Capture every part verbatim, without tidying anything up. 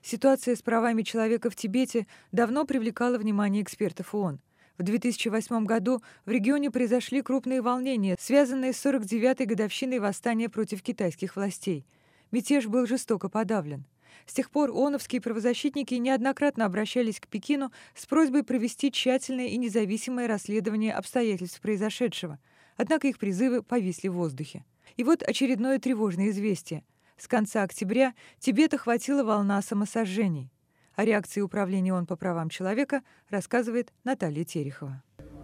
Ситуация с правами человека в Тибете давно привлекала внимание экспертов ООН. В две тысячи восьмом году в регионе произошли крупные волнения, связанные с сорок девятой годовщиной восстания против китайских властей. Мятеж был жестоко подавлен. С тех пор ООНовские правозащитники неоднократно обращались к Пекину с просьбой провести тщательное и независимое расследование обстоятельств произошедшего. Однако их призывы повисли в воздухе. И вот очередное тревожное известие. С конца октября Тибет охватила волна самосожжений. О реакции Управления ООН по правам человека рассказывает Наталья Терехова.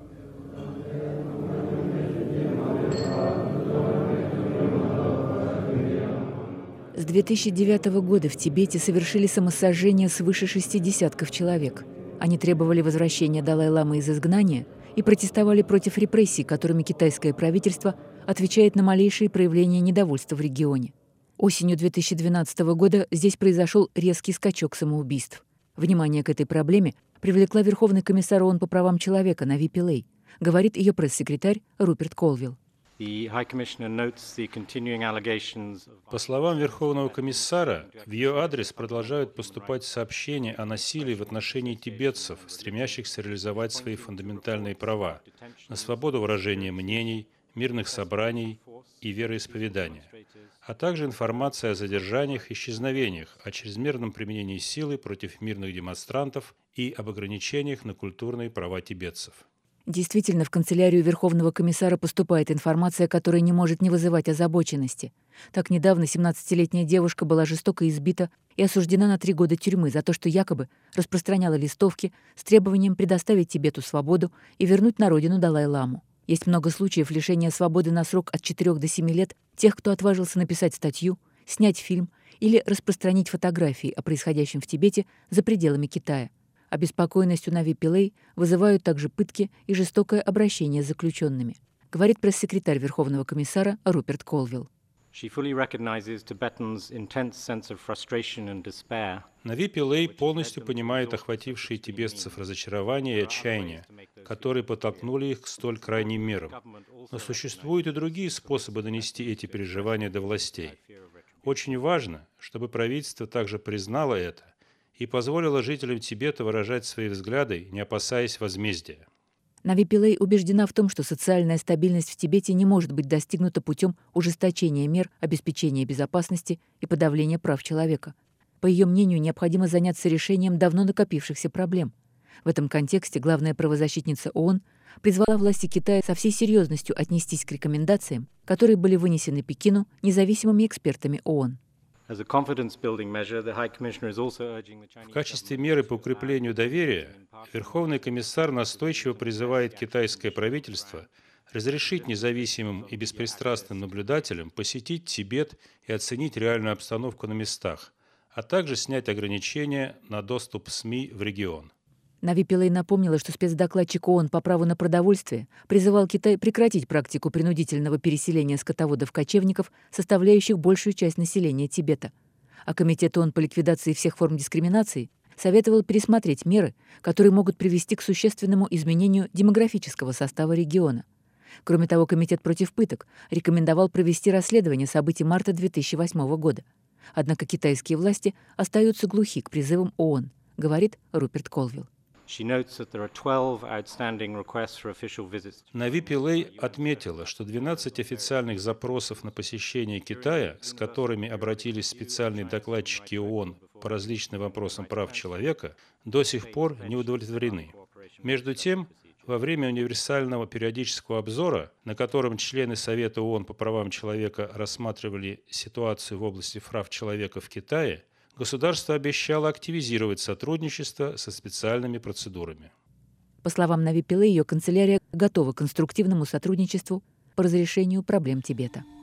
С две тысячи девятого года в Тибете совершили самосожжение свыше шести десятков человек. Они требовали возвращения Далай-ламы из изгнания и протестовали против репрессий, которыми китайское правительство отвечает на малейшие проявления недовольства в регионе. Осенью две тысячи двенадцатого года здесь произошел резкий скачок самоубийств. Внимание к этой проблеме привлекла Верховный комиссар ООН по правам человека Нави Пиллей, говорит ее пресс-секретарь Руперт Колвилл. По словам Верховного комиссара, в ее адрес продолжают поступать сообщения о насилии в отношении тибетцев, стремящихся реализовать свои фундаментальные права на свободу выражения мнений, мирных собраний и вероисповедания, а также информация о задержаниях и исчезновениях, о чрезмерном применении силы против мирных демонстрантов и об ограничениях на культурные права тибетцев. Действительно, в канцелярию Верховного комиссара поступает информация, которая не может не вызывать озабоченности. Так недавно семнадцатилетняя девушка была жестоко избита и осуждена на три года тюрьмы за то, что якобы распространяла листовки с требованием предоставить Тибету свободу и вернуть на родину Далай-ламу. Есть много случаев лишения свободы на срок от четырёх до семи лет тех, кто отважился написать статью, снять фильм или распространить фотографии о происходящем в Тибете за пределами Китая. Обеспокоенность у Нави Пиллей вызывают также пытки и жестокое обращение с заключенными, говорит пресс-секретарь Верховного комиссара Руперт Колвилл. Нави Пиллей полностью понимает охватившие тибетцев разочарование и отчаяние, которые подтолкнули их к столь крайним мерам. Но существуют и другие способы донести эти переживания до властей. Очень важно, чтобы правительство также признало это и позволило жителям Тибета выражать свои взгляды, не опасаясь возмездия. Нави Пиллей убеждена в том, что социальная стабильность в Тибете не может быть достигнута путем ужесточения мер обеспечения безопасности и подавления прав человека. По ее мнению, необходимо заняться решением давно накопившихся проблем. В этом контексте главная правозащитница ООН призвала власти Китая со всей серьезностью отнестись к рекомендациям, которые были вынесены Пекину независимыми экспертами ООН. В качестве меры по укреплению доверия Верховный комиссар настойчиво призывает китайское правительство разрешить независимым и беспристрастным наблюдателям посетить Тибет и оценить реальную обстановку на местах, а также снять ограничения на доступ СМИ в регион. Нави Пиллей напомнила, что спецдокладчик ООН по праву на продовольствие призывал Китай прекратить практику принудительного переселения скотоводов-кочевников, составляющих большую часть населения Тибета. А Комитет ООН по ликвидации всех форм дискриминации советовал пересмотреть меры, которые могут привести к существенному изменению демографического состава региона. Кроме того, Комитет против пыток рекомендовал провести расследование событий марта две тысячи восьмого года. Однако китайские власти остаются глухи к призывам ООН, говорит Руперт Колвилл. Нави Пиллей отметила, что двенадцать официальных запросов на посещение Китая, с которыми обратились специальные докладчики ООН по различным вопросам прав человека, до сих пор не удовлетворены. Между тем, во время универсального периодического обзора, на котором члены Совета ООН по правам человека рассматривали ситуацию в области прав человека в Китае, государство обещало активизировать сотрудничество со специальными процедурами. По словам Нави Пиллей, ее канцелярия готова к конструктивному сотрудничеству по разрешению проблем Тибета.